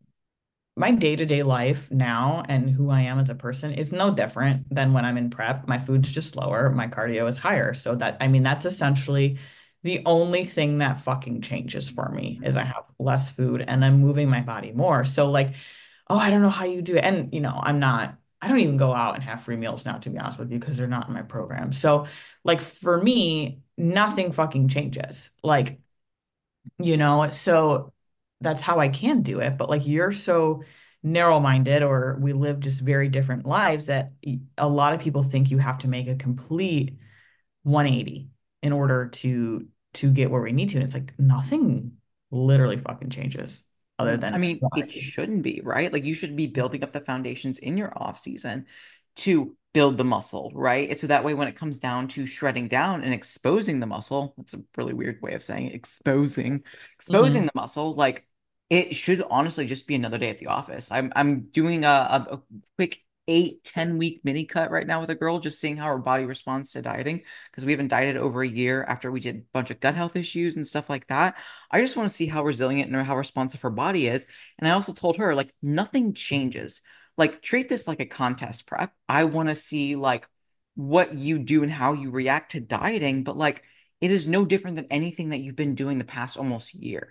my day-to-day life now and who I am as a person is no different than when I'm in prep. My food's just slower, my cardio is higher. So that, I mean, that's essentially the only thing that fucking changes for me is I have less food and I'm moving my body more. So like, oh, I don't know how you do it. And you know, I'm not, I don't even go out and have free meals now, to be honest with you, because they're not in my program. So like for me, nothing fucking changes. Like you know, so that's how I can do it. But like you're so narrow-minded, or we live just very different lives that y- a lot of people think you have to make a complete one eighty in order to to get where we need to. And it's like nothing literally fucking changes other Mm, I than mean, it quantity. shouldn't be, right? Like you should be building up the foundations in your off season to build the muscle, right? So that way when it comes down to shredding down and exposing the muscle, that's a really weird way of saying it, exposing, exposing Hmm. the muscle, like it should honestly just be another day at the office. I'm I'm doing a, a, a quick eight, ten week mini cut right now with a girl, just seeing how her body responds to dieting because we haven't dieted over a year after we did a bunch of gut health issues and stuff like that. I just want to see how resilient and how responsive her body is. And I also told her, like, nothing changes. Like, treat this like a contest prep. I want to see, like, what you do and how you react to dieting, but, like, it is no different than anything that you've been doing the past almost year.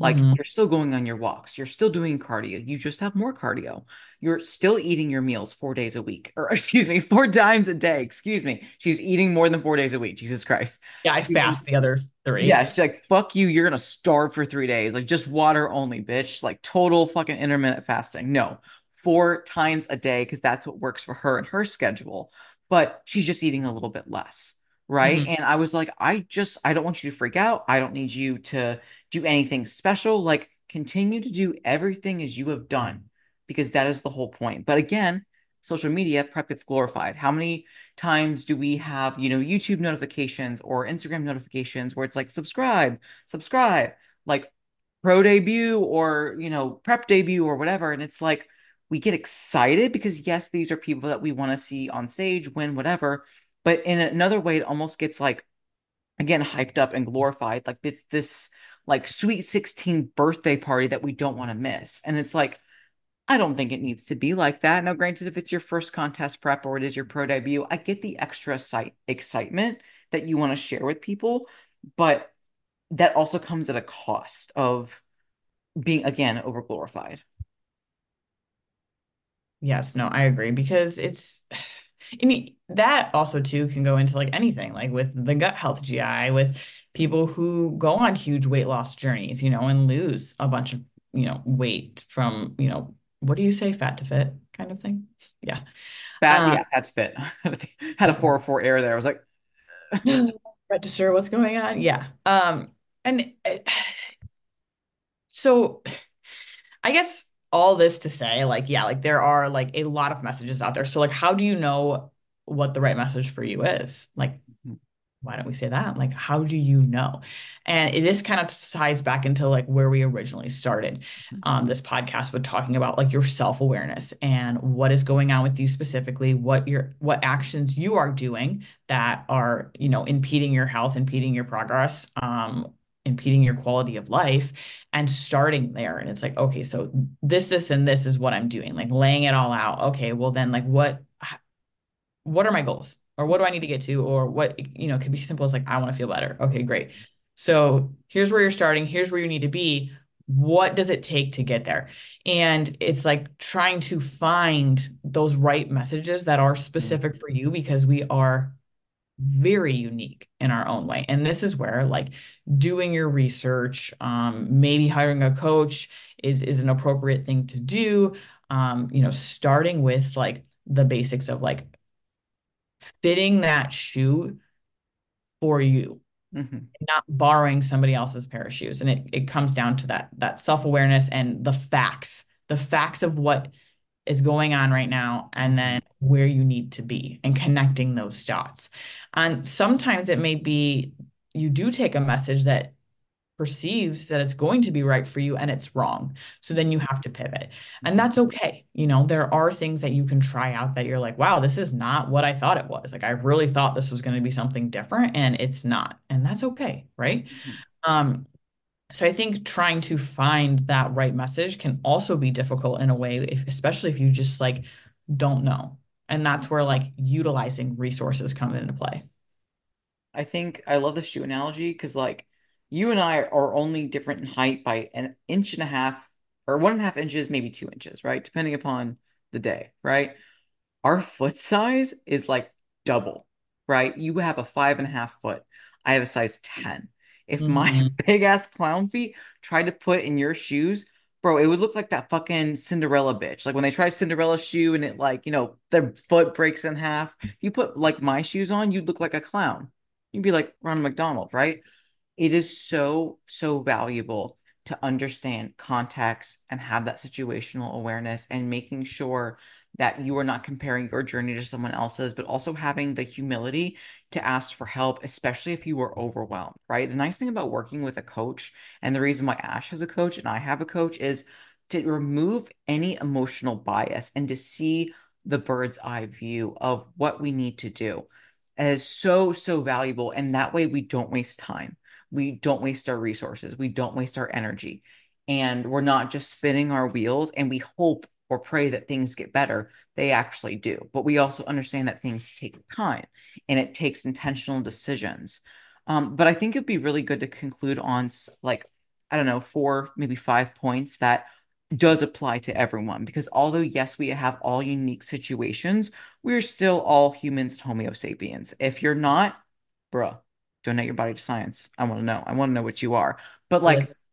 Like Mhm. you're still going on your walks, you're still doing cardio, you just have more cardio. You're still eating your meals four days a week, or excuse me, four times a day. Excuse me. She's eating more than four days a week. Jesus Christ. Yeah, I fast the other Yeah, three. she's like, fuck you, you're gonna starve for three days. Like, just water only, bitch. Like, total fucking intermittent fasting. No, four times a day, because that's what works for her and her schedule. But she's just eating a little bit less, right? Mhm. And I was like, I just, I don't want you to freak out. I don't need you to do anything special. Like, continue to do everything as you have done, because that is the whole point. But again, social media prep gets glorified. How many times do we have, you know, YouTube notifications or Instagram notifications where it's like subscribe, subscribe, like pro debut or, you know, prep debut or whatever. And it's like we get excited because, yes, these are people that we want to see on stage, win, whatever. But in another way, it almost gets like, again, hyped up and glorified. Like it's this like sweet sixteen birthday party that we don't want to miss. And it's like, I don't think it needs to be like that. Now, granted, if it's your first contest prep or it is your pro debut, I get the extra site excitement that you want to share with people, but that also comes at a cost of being, again, overglorified. Yes, no, I agree because it's and y- that also too can go into like anything, like with the gut health G I, with people who go on huge weight loss journeys, you know, and lose a bunch of, you know, weight from, you know, what do you say, fat to fit kind of thing? Yeah. That, Um, yeah, that's fit. Had a okay. four oh four error there. I was like, Register what's going on. Yeah. Um, and uh, so I guess all this to say, like, yeah, like there are like a lot of messages out there. So like, how do you know what the right message for you is? Like, why don't we say that? Like, how do you know? And it, this kind of ties back into like where we originally started um, this podcast with talking about like your self-awareness and what is going on with you specifically, what your what actions you are doing that are, you know, impeding your health, impeding your progress, um, impeding your quality of life, and starting there. And it's like, okay, so this, this, and this is what I'm doing, like laying it all out. Okay, well then like what what are my goals or what do I need to get to or what you know it could be simple as like I want to feel better. Okay, great. So here's where you're starting, here's where you need to be. What does it take to get there? And it's like trying to find those right messages that are specific for you because we are very unique in our own way. And this is where like doing your research, um, maybe hiring a coach is is an appropriate thing to do. Um, you know, starting with like the basics of like fitting that shoe for you, mhm, not borrowing somebody else's pair of shoes. And it, it comes down to that that self-awareness and the facts, the facts of what is going on right now, and mhm, then where you need to be and connecting those dots. And sometimes it may be you do take a message that perceives that it's going to be right for you and it's wrong. So then you have to pivot. And mhm, that's okay. You know, there are things that you can try out that you're like, wow, this is not what I thought it was. Like I really thought this was going to be something different and it's not. And that's okay, right? mhm. Um, so I think trying to find that right message can also be difficult in a way, if, especially if you just like don't know. And that's where like utilizing resources come into play. I think I love the shoe analogy because, like, you and I are only different in height by an inch and a half or one and a half inches, maybe two inches, right? Depending upon the day, right? Our foot size is like double, right? You have a five and a half foot. I have a size ten. If my Mhm. big ass clown feet tried to put in your shoes, bro, it would look like that fucking Cinderella bitch. Like when they try Cinderella shoe and it like, you know, their foot breaks in half. If you put like my shoes on, you'd look like a clown. You'd be like Ronald McDonald, right? It is so, so valuable to understand context and have that situational awareness and making sure that you are not comparing your journey to someone else's, but also having the humility to ask for help, especially if you are overwhelmed, right? The nice thing about working with a coach, and the reason why Ash has a coach and I have a coach, is to remove any emotional bias and to see the bird's eye view of what we need to do is so, so valuable. And that way we don't waste time. We don't waste our resources. We don't waste our energy. And we're not just spinning our wheels and we hope or pray that things get better. They actually do. But we also understand that things take time and it takes intentional decisions. Um, but I think it'd be really good to conclude on like I don't know, four, maybe five points that does apply to everyone. Because although, yes, we have all unique situations, we're still all humans and Homo sapiens. If you're not, bruh, donate your body to science. I want to know. I want to know what you are. But Really. like,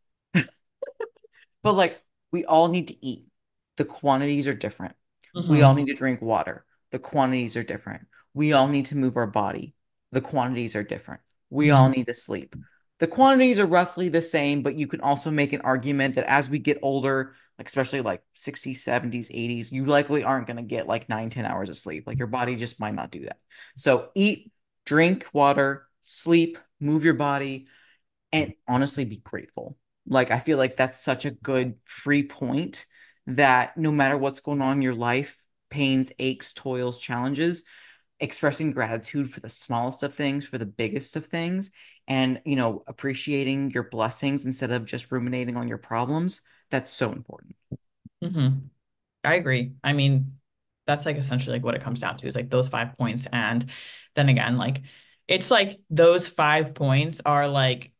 but like, we all need to eat. The quantities are different. We all Hmm. need to drink water. The quantities are different. We all need to move our body. The quantities are different. We all Hmm. need to sleep. The quantities are roughly the same, but you can also make an argument that as we get older, like especially like sixties, seventies, eighties, you likely aren't going to get like nine, ten hours of sleep. Like your body just might not do that. So eat, drink water, sleep, move your body, and honestly be grateful. Like I feel like that's such a good free point that no matter what's going on in your life, pains, aches, toils, challenges, expressing gratitude for the smallest of things, for the biggest of things, and you know, appreciating your blessings instead of just ruminating on your problems, that's so important. Hmm. I agree. I mean, that's like essentially like what it comes down to is like those five points. And then again, like it's like those five points are like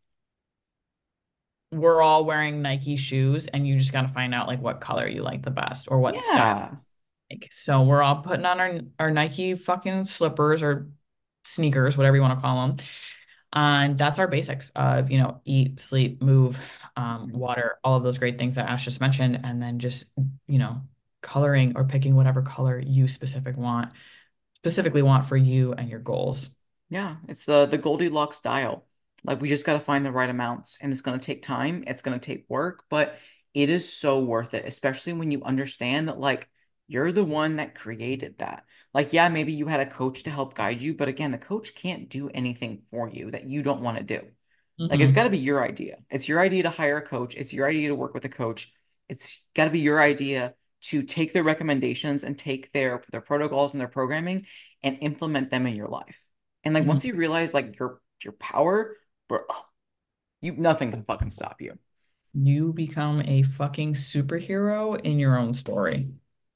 we're all wearing Nike shoes and you just got to find out like what color you like the best or what style. Yeah. Like, so we're all putting on our our Nike fucking slippers or sneakers, whatever you want to call them. And that's our basics of, you know, eat, sleep, move, um, water, all of those great things that Ash just mentioned. And then just, you know, coloring or picking whatever color you specific want, specifically want for you and your goals. Yeah, it's the the Goldilocks dial. Like we just got to find the right amounts and it's going to take time, it's going to take work, but it is so worth it, especially when you understand that like you're the one that created that. Like yeah, maybe you had a coach to help guide you, but again, the coach can't do anything for you that you don't want to do. Like it's got to Hmm. be your idea. It's your idea to hire a coach, it's your idea to work with a coach. It's got to be your idea to take their recommendations and take their their protocols and their programming and implement them in your life. And like Hmm. once you realize like your your power, bro, you nothing can fucking stop you. You become a fucking superhero in your own story.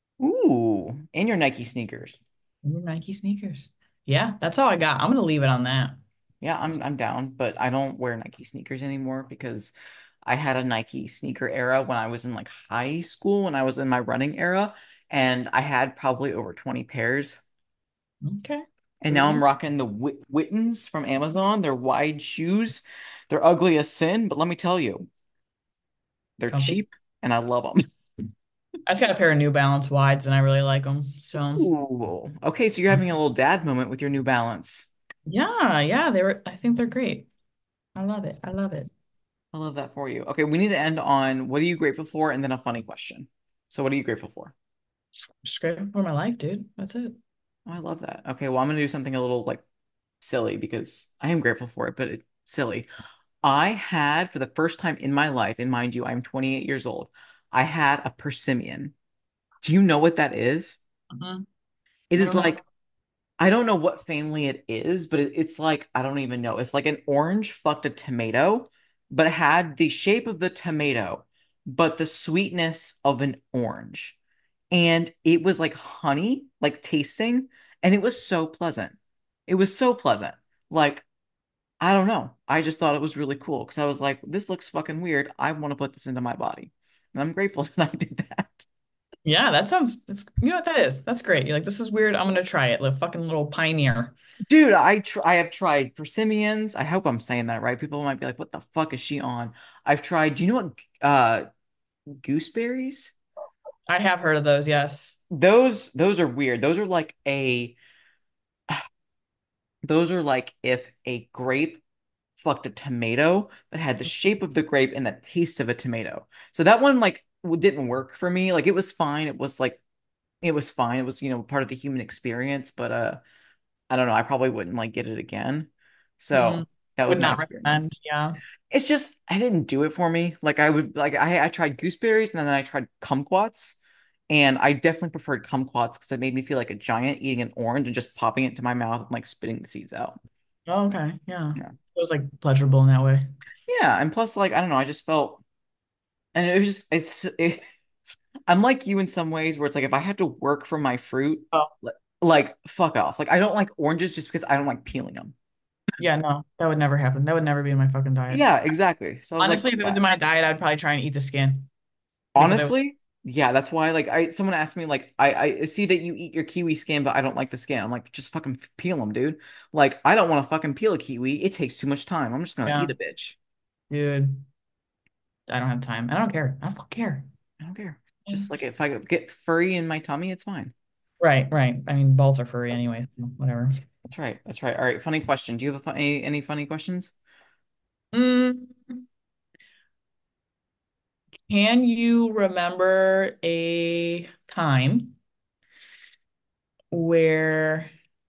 Ooh, and your Nike sneakers. In your Nike sneakers. Yeah, that's all I got. I'm gonna leave it on that. Yeah, I'm I'm down, but I don't wear Nike sneakers anymore because I had a Nike sneaker era when I was in like high school, when I was in my running era, and I had probably over twenty pairs. Okay. And now I'm Cool. rocking the Whit Wittens from Amazon. They're wide shoes. They're ugly as sin, but let me tell you, they're Comfy. cheap and I love them. I just got a pair of New Balance wides and I really like them. So Ooh. Okay, so you're having a little dad moment with your New Balance. yeah, yeah, they were I think they're great. I love it. I love it. I love that for you. Okay, we need to end on what are you grateful for and then a funny question. So what are you grateful for? Just grateful for my life, dude. That's it. Oh, I love that. Okay, well, I'm gonna do something a little like silly because I am grateful for it, but it's silly. I had for the first time in my life, and mind you, I'm twenty-eight years old, I had a persimmon. Do you know what that is? Mhm. It I is don't know. like I don't know what family it is, but it, it's like I don't even know. It's like an orange fucked a tomato, but it had the shape of the tomato, but the sweetness of an orange. And it was like honey, like tasting, and it was so pleasant. It was so pleasant. Like, I don't know. I just thought it was really cool because I was like, this looks fucking weird. I want to put this into my body. And I'm grateful that I did that. Yeah, that sounds it's you know what that is. That's great. You're like, this is weird. I'm gonna try it. The fucking little pioneer. Dude, I tr I have tried persimmons. I hope I'm saying that right. People might be like, "What the fuck is she on?" I've tried. Do you know what uh gooseberries? I have heard of those, yes. Those those are weird. Those are like a those are like if a grape fucked a tomato but had the shape of the grape and the taste of a tomato. So that one like w- didn't work for me. Like it was fine. It was like it was fine. It was, you know, part of the human experience, but uh I don't know. I probably wouldn't like get it again. Mm, So that was would my not recommend. experience. Yeah. It's just I didn't do it for me. Like I would like I I tried gooseberries and then I tried kumquats, and I definitely preferred kumquats because it made me feel like a giant eating an orange and just popping it into my mouth and like spitting the seeds out. Oh, okay. Yeah. Yeah. It was like pleasurable in that way. Yeah, and plus like I don't know, I just felt and it was just it's it, I'm like you in some ways where it's like if I have to work for my fruit, Oh, li- like fuck off. Like I don't like oranges just because I don't like peeling them. Yeah, no, that would never happen. That would never be in my fucking diet. Yeah, exactly. So I was like, Honestly, if fuck it was in that. my diet, I'd probably try and eat the skin because I would. Honestly, yeah, that's why like I someone asked me like I I see that you eat your kiwi skin, but I don't like the skin. I'm like, just fucking peel them, dude. Like I don't want to fucking peel a kiwi. It takes too much time. I'm just gonna Yeah, eat a bitch. dude, I don't have time. I don't care. I don't fucking care. I don't care. Just like if I get furry in my tummy, it's fine. Right, right. I mean, balls are furry anyway, so whatever. That's right. That's right. All right. Funny question. Do you have a fun, any, any funny questions? Mm, can you remember a time where,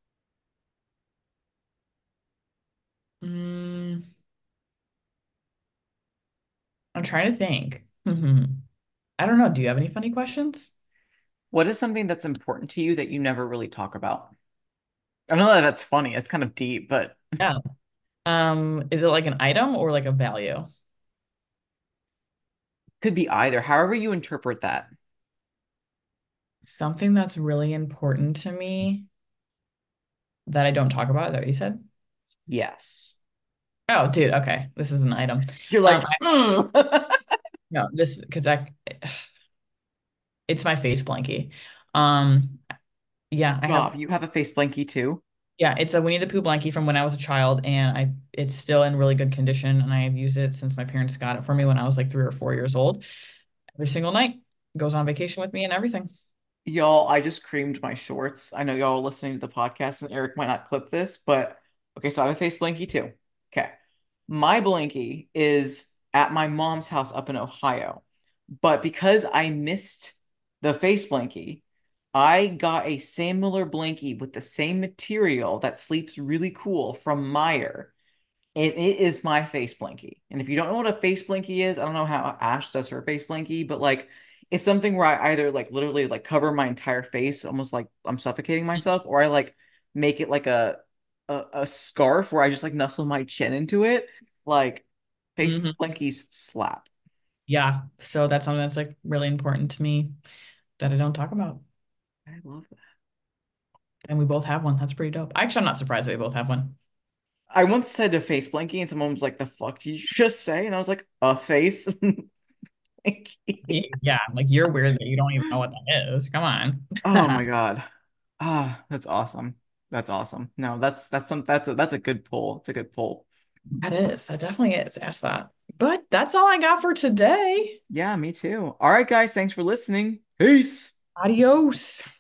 mm, I'm trying to think. I don't know. Do you have any funny questions? What is something that's important to you that you never really talk about? I know that that's funny. It's kind of deep, but Yeah. Um, is it like an item or like a value? could be either. However you interpret that. Something that's really important to me that I don't talk about. Is that what you said? Yes. Oh, dude. Okay. This is an item. You're Um, like, I, mm. no, this because I it's my face blankie. Um, yeah, I have Stop. You have a face blankie too? yeah, it's a Winnie the Pooh blankie from when I was a child, and I it's still in really good condition, and I've used it since my parents got it for me when I was like three or four years old. Every single night, goes on vacation with me and everything. Y'all, I just creamed my shorts. I know y'all are listening to the podcast and Eric might not clip this, but okay, so I have a face blankie too. Okay. My blankie is at my mom's house up in Ohio. But because I missed the face blankie, I got a similar blankie with the same material that sleeps really cool from Meyer. And it is my face blankie. And if you don't know what a face blankie is, I don't know how Ash does her face blankie, but like it's something where I either like literally like cover my entire face, almost like I'm suffocating myself, or I like make it like a a, a scarf where I just like nestle my chin into it. Like face Hmm. blankies slap. Yeah, so that's something that's like really important to me that I don't talk about. I love that. And we both have one. That's pretty dope. Actually, I'm not surprised that we both have one. I once said a face blankie and someone was like, "The fuck did you just say?" And I was like, "A face blankie." Yeah, like you're weird that you don't even know what that is. Come on. Oh my God. Ah, that's awesome. That's awesome. No, that's that's some that's a that's a good pull. It's a good pull. That is. That definitely is. Ask that. But that's all I got for today. Yeah, me too. All right, guys, thanks for listening. Peace. Adios.